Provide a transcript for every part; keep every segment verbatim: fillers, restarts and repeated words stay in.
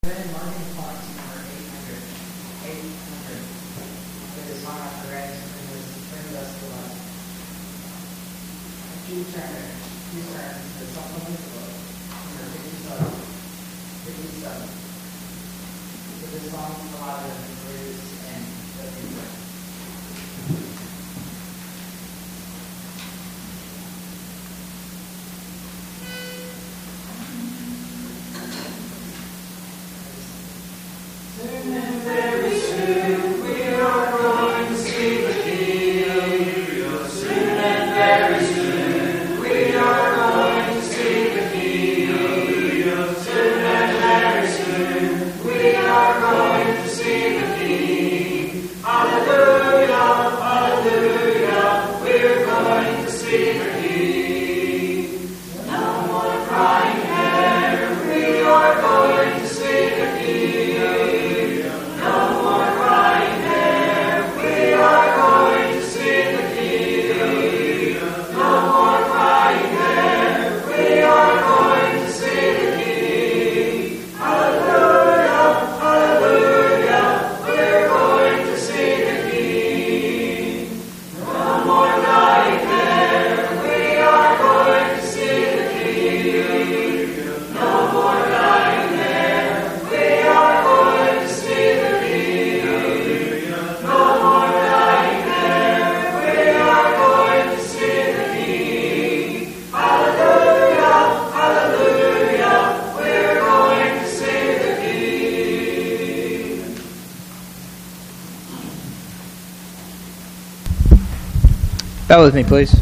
Bow with me, please.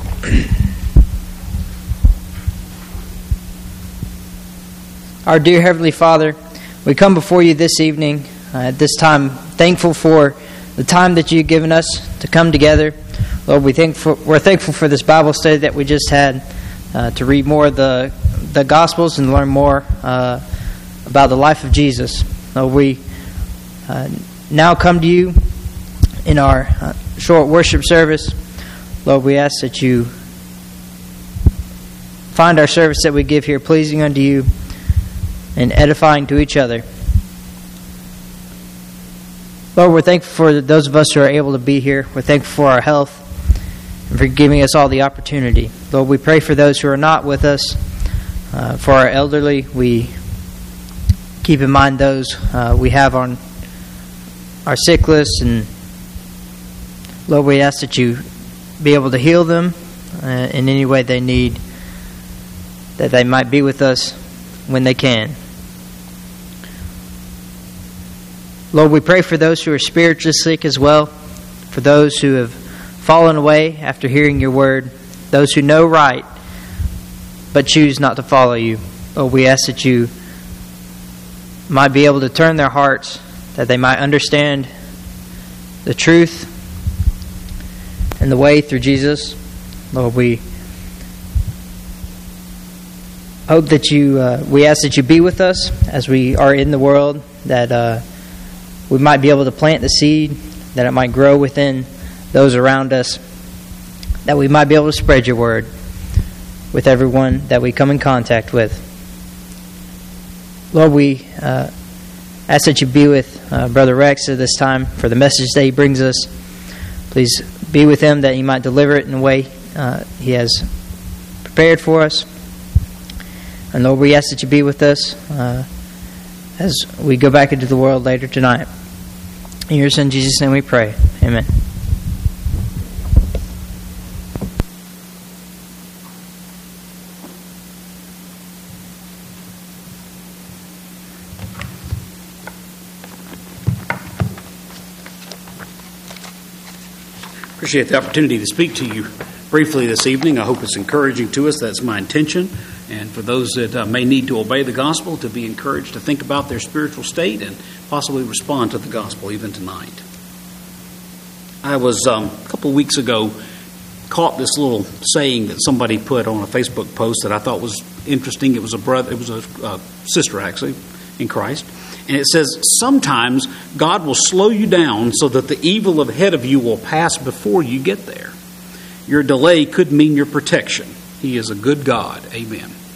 Our dear Heavenly Father, we come before you this evening, uh, at this time, thankful for the time that you've given us to come together. Lord, we think for, we're thankful for this Bible study that we just had, uh, to read more of the, the Gospels and learn more uh, about the life of Jesus. Lord, we uh, now come to you in our uh, short worship service. Lord, we ask that you find our service that we give here pleasing unto you and edifying to each other. Lord, we're thankful for those of us who are able to be here. We're thankful for our health and for giving us all the opportunity. Lord, we pray for those who are not with us. Uh, for our elderly, we keep in mind those uh, we have on our sick list. And Lord, we ask that you be able to heal them uh, in any way they need, that they might be with us when they can. Lord, we pray for those who are spiritually sick as well, for those who have fallen away after hearing your word, those who know right but choose not to follow you. Lord, we ask that you might be able to turn their hearts, that they might understand the truth and the way through Jesus. Lord, we hope that you, uh, we ask that you be with us as we are in the world, that uh, we might be able to plant the seed, that it might grow within those around us, that we might be able to spread your word with everyone that we come in contact with. Lord, we uh, ask that you be with uh, Brother Rex at this time for the message that he brings us. Please be with him that he might deliver it in a way uh, he has prepared for us. And Lord, we ask that you be with us uh, as we go back into the world later tonight. In your Son Jesus' name we pray. Amen. Appreciate the opportunity to speak to you briefly this evening. I hope it's encouraging to us. That's my intention. And for those that uh, may need to obey the gospel, to be encouraged to think about their spiritual state and possibly respond to the gospel even tonight. I was, um, a couple of weeks ago, caught this little saying that somebody put on a Facebook post that I thought was interesting. It was a brother, it was a uh, sister, actually, in Christ. And it says, sometimes God will slow you down so that the evil ahead of you will pass before you get there. Your delay could mean your protection. He is a good God. Amen.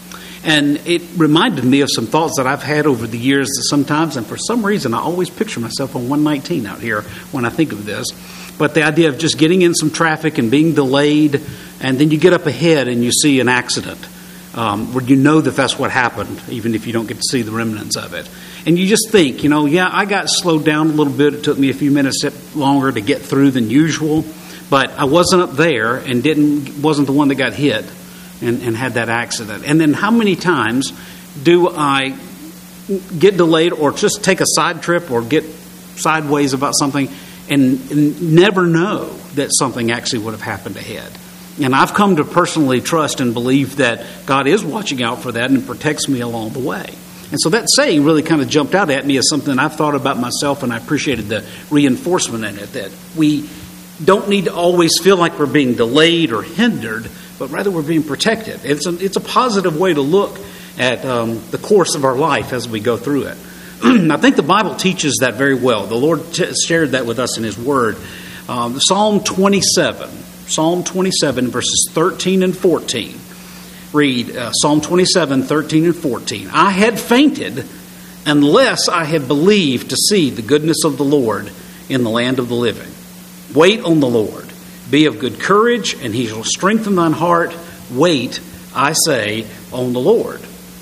And it reminded me of some thoughts that I've had over the years that sometimes, and for some reason, I always picture myself on one nineteen out here when I think of this. But the idea of just getting in some traffic and being delayed, and then you get up ahead and you see an accident, um, where you know that that's what happened, even if you don't get to see the remnants of it. And you just think, you know, yeah, I got slowed down a little bit. It took me a few minutes longer to get through than usual, but I wasn't up there and didn't wasn't the one that got hit and, and had that accident. And then how many times do I get delayed or just take a side trip or get sideways about something and, and never know that something actually would have happened ahead? And I've come to personally trust and believe that God is watching out for that and protects me along the way. And so that saying really kind of jumped out at me as something I've thought about myself, and I appreciated the reinforcement in it, that we don't need to always feel like we're being delayed or hindered, but rather we're being protected. It's a, it's a positive way to look at um, the course of our life as we go through it. I think the Bible teaches that very well. The Lord t- shared that with us in His Word. Um, Psalm twenty-seven, Psalm twenty-seven, verses thirteen and fourteen. Read uh, Psalm twenty-seven, thirteen and fourteen. I had fainted unless I had believed to see the goodness of the Lord in the land of the living. Wait on the Lord. Be of good courage, and He shall strengthen thine heart. Wait, I say, on the Lord.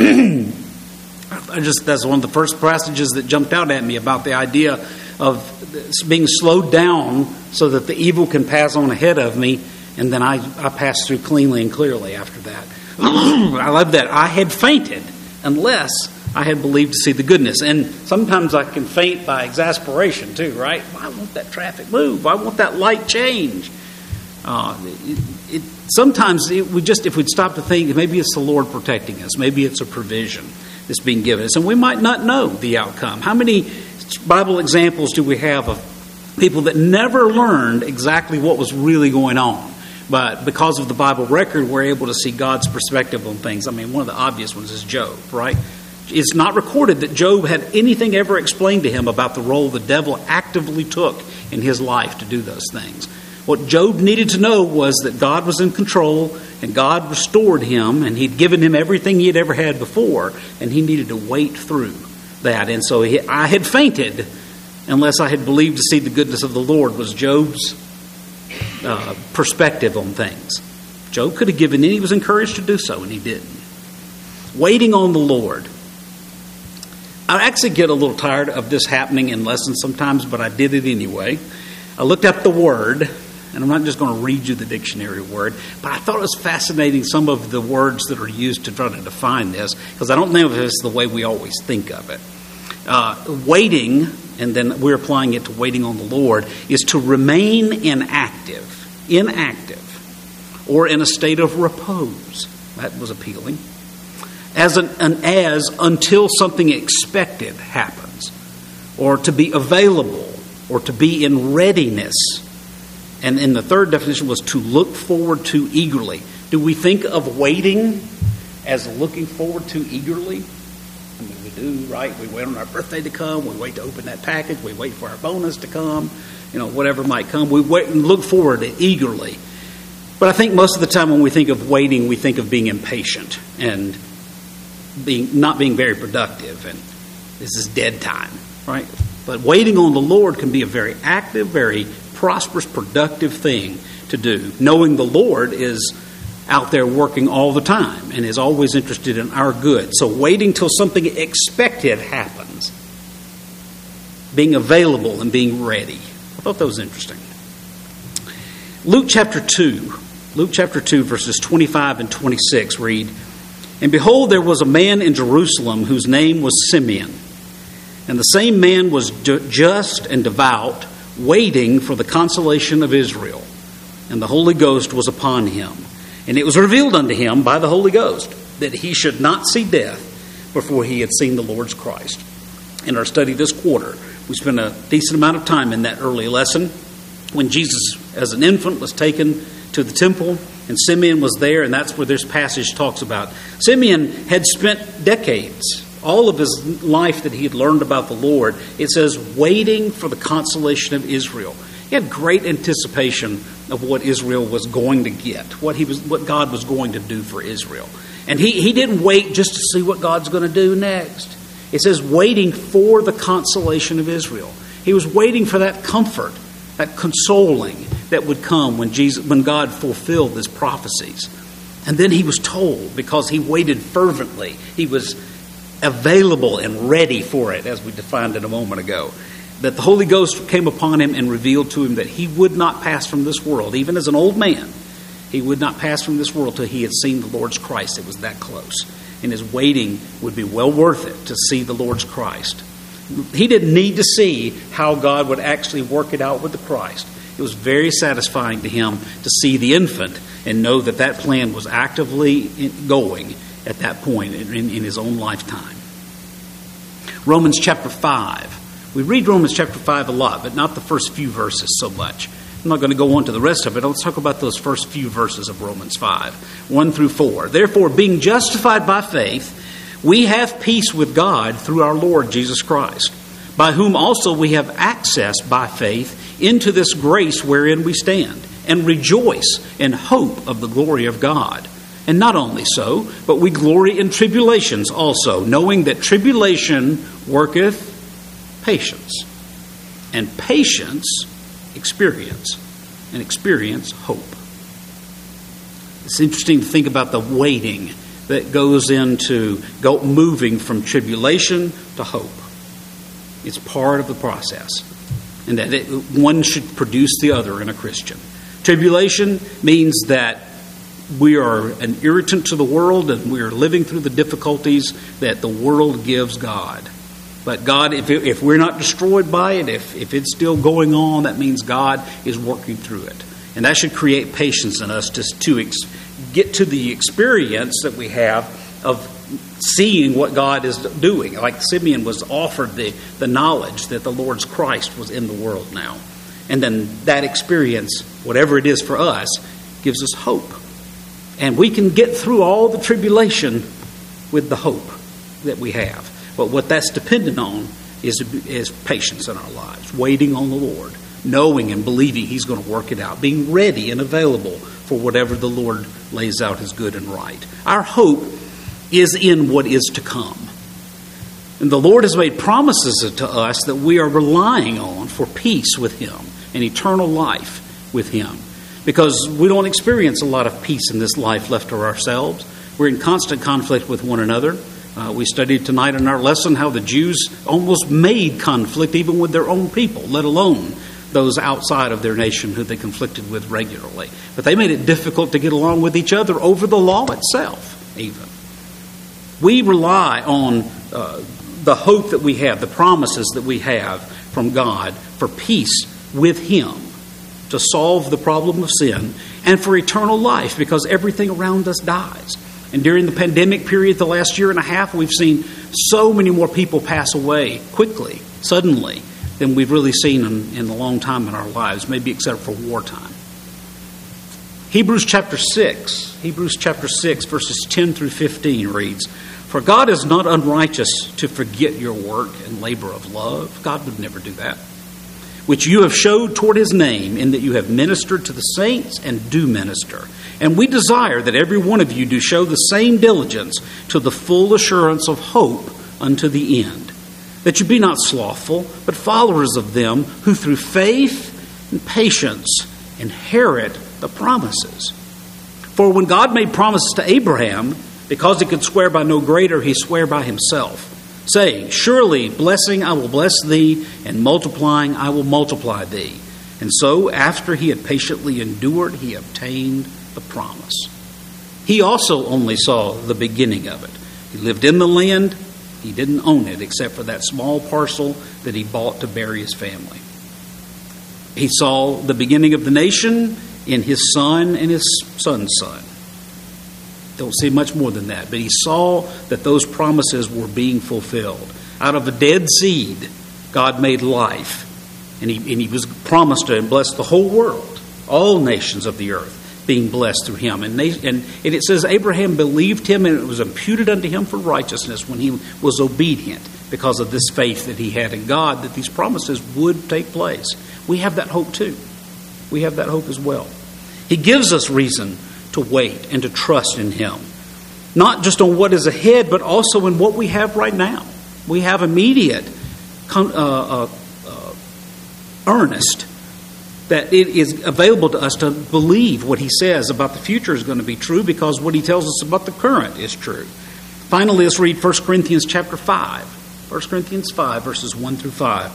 I just that's one of the first passages that jumped out at me about the idea of being slowed down so that the evil can pass on ahead of me, and then I, I pass through cleanly and clearly after that. I love that. I had fainted unless I had believed to see the goodness. And sometimes I can faint by exasperation too, right? I want that traffic move. I want that light change. Uh, it, it, sometimes it, we just, if we'd stop to think, maybe it's the Lord protecting us. Maybe it's a provision that's being given us. And we might not know the outcome. How many Bible examples do we have of people that never learned exactly what was really going on? But because of the Bible record, we're able to see God's perspective on things. I mean, one of the obvious ones is Job, right? It's not recorded that Job had anything ever explained to him about the role the devil actively took in his life to do those things. What Job needed to know was that God was in control and God restored him, and He'd given him everything he had ever had before, and he needed to wait through that. And so he, I had fainted unless I had believed to see the goodness of the Lord was Job's Uh, perspective on things. Job could have given in. He was encouraged to do so, and he didn't. Waiting on the Lord. I actually get a little tired of this happening in lessons sometimes, but I did it anyway. I looked up the word, and I'm not just going to read you the dictionary word, but I thought it was fascinating some of the words that are used to try to define this, because I don't know if it's the way we always think of it. Uh, waiting, and then we're applying it to waiting on the Lord, is to remain inactive, inactive, or in a state of repose. That was appealing. As an, an as until something expected happens, or to be available, or to be in readiness. And in the third definition was to look forward to eagerly. Do we think of waiting as looking forward to eagerly? I mean, we do, right? We wait on our birthday to come. We wait to open that package. We wait for our bonus to come. You know, whatever might come. We wait and look forward to eagerly. But I think most of the time when we think of waiting, we think of being impatient and being not being very productive. And this is dead time, right? But waiting on the Lord can be a very active, very prosperous, productive thing to do. Knowing the Lord is out there working all the time and is always interested in our good. So waiting till something expected happens. Being available and being ready. I thought that was interesting. Luke chapter two. Luke chapter two, verses twenty-five and twenty-six read, "And behold, there was a man in Jerusalem whose name was Simeon. And the same man was just and devout, waiting for the consolation of Israel. And the Holy Ghost was upon him. And it was revealed unto him by the Holy Ghost that he should not see death before he had seen the Lord's Christ." In our study this quarter, we spent a decent amount of time in that early lesson when Jesus, as an infant, was taken to the temple, and Simeon was there, and that's where this passage talks about. Simeon had spent decades, all of his life that he had learned about the Lord, it says, waiting for the consolation of Israel. He had great anticipation of what Israel was going to get, what he was, what God was going to do for Israel. And he, he didn't wait just to see what God's going to do next. It says waiting for the consolation of Israel. He was waiting for that comfort, that consoling that would come when Jesus, when God fulfilled his prophecies. And then he was told, because he waited fervently, he was available and ready for it, as we defined it a moment ago, that the Holy Ghost came upon him and revealed to him that he would not pass from this world. Even as an old man, he would not pass from this world till he had seen the Lord's Christ. It was that close. And his waiting would be well worth it to see the Lord's Christ. He didn't need to see how God would actually work it out with the Christ. It was very satisfying to him to see the infant and know that that plan was actively going at that point in, in his own lifetime. Romans chapter five. We read Romans chapter five a lot, but not the first few verses so much. I'm not going to go on to the rest of it. Let's talk about those first few verses of Romans five, one through four. Therefore, being justified by faith, we have peace with God through our Lord Jesus Christ, by whom also we have access by faith into this grace wherein we stand, and rejoice in hope of the glory of God. And not only so, but we glory in tribulations also, knowing that tribulation worketh patience, and patience experience, and experience hope. It's interesting to think about the waiting that goes into go, moving from tribulation to hope. It's part of the process, and that it, one should produce the other in a Christian. Tribulation means that we are an irritant to the world, and we are living through the difficulties that the world gives God. But God, if, it, if we're not destroyed by it, if, if it's still going on, that means God is working through it. And that should create patience in us just to ex- get to the experience that we have of seeing what God is doing. Like Simeon was offered the, the knowledge that the Lord's Christ was in the world now. And then that experience, whatever it is for us, gives us hope. And we can get through all the tribulation with the hope that we have. But what that's dependent on is, is patience in our lives, waiting on the Lord, knowing and believing He's going to work it out, being ready and available for whatever the Lord lays out as good and right. Our hope is in what is to come. And the Lord has made promises to us that we are relying on for peace with Him and eternal life with Him. Because we don't experience a lot of peace in this life left to ourselves. We're in constant conflict with one another. Uh, we studied tonight in our lesson how the Jews almost made conflict even with their own people, let alone those outside of their nation who they conflicted with regularly. But they made it difficult to get along with each other over the law itself, even. We rely on uh, the hope that we have, the promises that we have from God for peace with Him, to solve the problem of sin, and for eternal life, because everything around us dies. And during the pandemic period, the last year and a half, we've seen so many more people pass away quickly, suddenly, than we've really seen in, in a long time in our lives, maybe except for wartime. Hebrews chapter six, Hebrews chapter six, verses ten through fifteen reads, "For God is not unrighteous to forget your work and labor of love." God would never do that. "Which you have showed toward His name, in that you have ministered to the saints and do minister. And we desire that every one of you do show the same diligence to the full assurance of hope unto the end. That you be not slothful, but followers of them who through faith and patience inherit the promises. For when God made promises to Abraham, because he could swear by no greater, he sware by himself, saying, Surely blessing I will bless thee, and multiplying I will multiply thee. And so, after he had patiently endured, he obtained the promise. He also only saw the beginning of it. He lived in the land. He didn't own it except for that small parcel that he bought to bury his family. He saw the beginning of the nation in his son and his son's son. Don't see much more than that. But he saw that those promises were being fulfilled. Out of a dead seed, God made life. And he, and he was promised to bless the whole world, all nations of the earth, being blessed through him. And, they, and, and it says Abraham believed him, and it was imputed unto him for righteousness when he was obedient. because of this faith that he had in God, that these promises would take place. We have that hope too. We have that hope as well. He gives us reason to wait and to trust in him, not just on what is ahead, but also in what we have right now. We have immediate uh, uh, uh, earnest that it is available to us to believe what he says about the future is going to be true, because what he tells us about the current is true. Finally, let's read First Corinthians chapter five. First Corinthians five, verses one through five.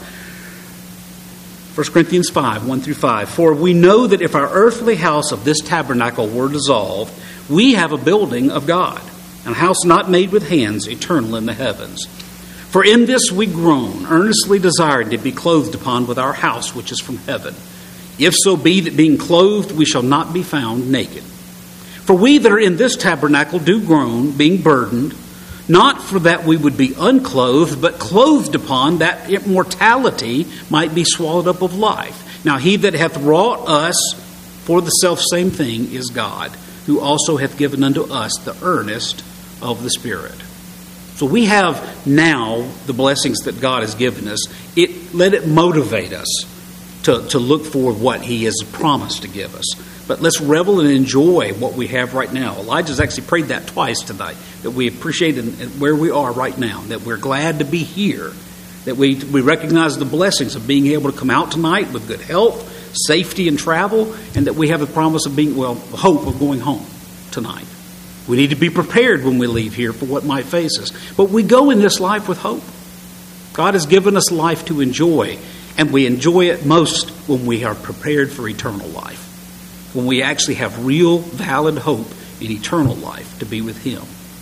First Corinthians five, one through five. For we know that if our earthly house of this tabernacle were dissolved, we have a building of God, a house not made with hands, eternal in the heavens. For in this we groan, earnestly desiring to be clothed upon with our house which is from heaven. If so be that being clothed we shall not be found naked. For we that are in this tabernacle do groan, being burdened, not for that we would be unclothed, but clothed upon, that immortality might be swallowed up of life. Now he that hath wrought us for the selfsame thing is God, who also hath given unto us the earnest of the Spirit. So we have now the blessings that God has given us. It let it motivate us to, to look for what he has promised to give us. But let's revel and enjoy what we have right now. Elijah's actually prayed that twice tonight, that we appreciate where we are right now, that we're glad to be here, that we, we recognize the blessings of being able to come out tonight with good health, safety in travel, and that we have the promise of being, well, hope of going home tonight. We need to be prepared when we leave here for what might face us. But we go in this life with hope. God has given us life to enjoy, and we enjoy it most when we are prepared for eternal life, when we actually have real, valid hope in eternal life to be with him.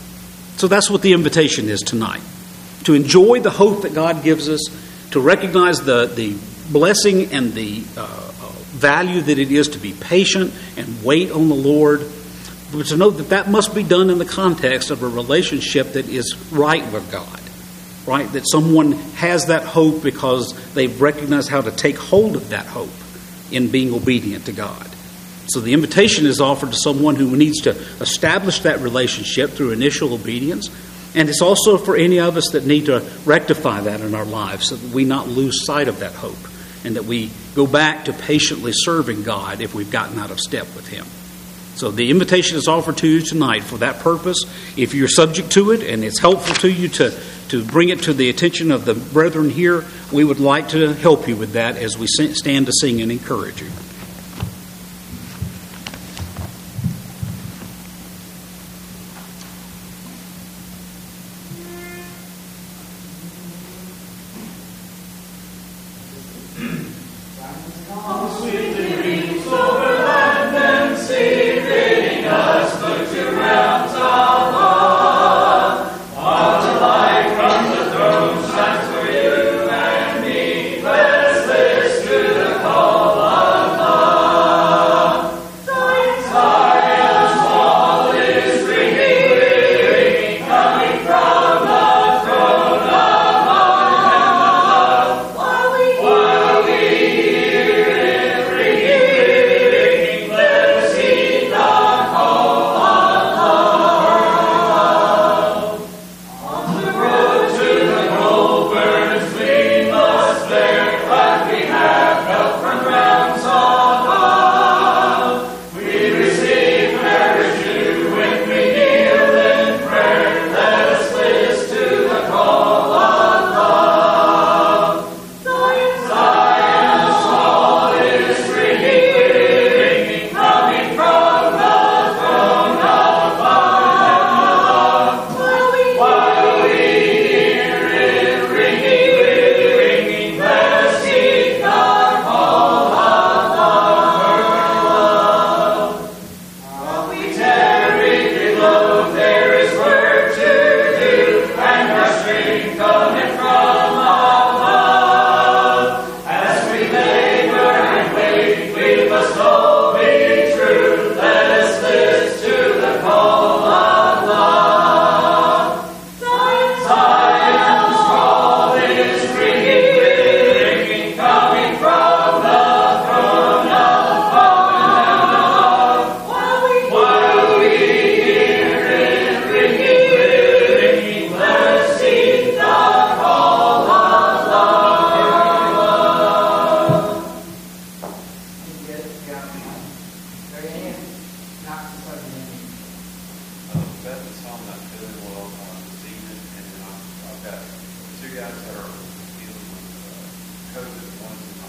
So that's what the invitation is tonight. To enjoy the hope that God gives us, to recognize the, the blessing and the uh, value that it is to be patient and wait on the Lord, but to know that that must be done in the context of a relationship that is right with God. Right? That someone has that hope because they've recognized how to take hold of that hope in being obedient to God. So the invitation is offered to someone who needs to establish that relationship through initial obedience. And it's also for any of us that need to rectify that in our lives, so that we not lose sight of that hope, and that we go back to patiently serving God if we've gotten out of step with him. So the invitation is offered to you tonight for that purpose. If you're subject to it and it's helpful to you to, to bring it to the attention of the brethren here, we would like to help you with that as we stand to sing and encourage you.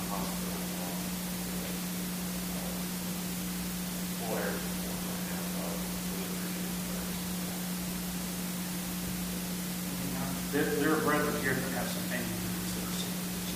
There, there are brethren here that have some family members that are sick.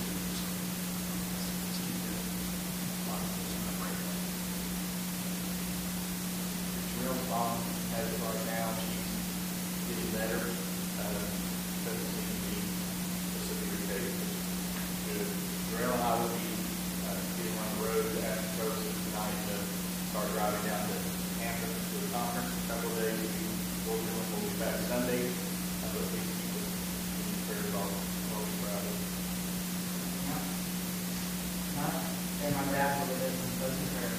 Real mom has it right now. She's getting better. Uh, doesn't seem to be specifically related. Jarrell and I will be uh, getting on the road after services tonight to start driving down to campus to the conference in a couple of days. We'll be, we'll be back Sunday. Uh, but we keep us in prayer while while we travel. And my dad will live in close prayer.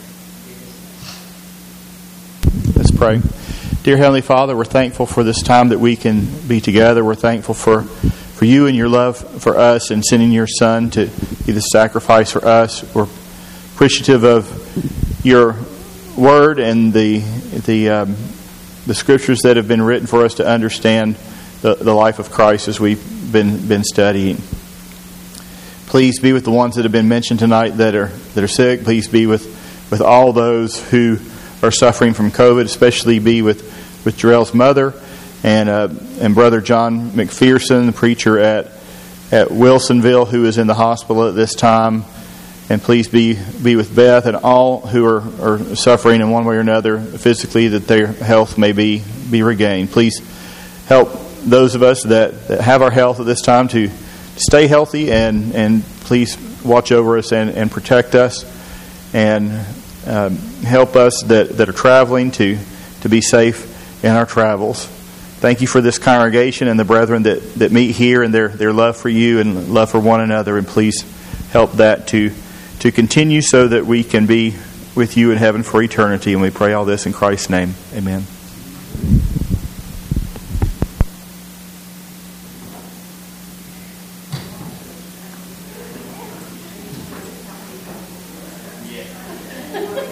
Let's pray. Dear Heavenly Father, we're thankful for this time that we can be together. We're thankful for, for you and your love for us and sending your Son to be the sacrifice for us. We're appreciative of your word and the the um, the scriptures that have been written for us to understand the, the life of Christ as we've been been studying. Please be with the ones that have been mentioned tonight that are that are sick. Please be with, with all those who are suffering from COVID, especially be with, with Jarrell's mother and uh, and Brother John McPherson, the preacher at at Wilsonville, who is in the hospital at this time. And please be be with Beth and all who are, are suffering in one way or another physically, that their health may be, be regained. Please help those of us that, that have our health at this time to stay healthy, and, and please watch over us and, and protect us, and um, help us that, that are traveling to, to be safe in our travels. Thank you for this congregation and the brethren that, that meet here, and their, their love for you and love for one another. And please help that to, to continue so that we can be with you in heaven for eternity. And we pray all this in Christ's name. Amen.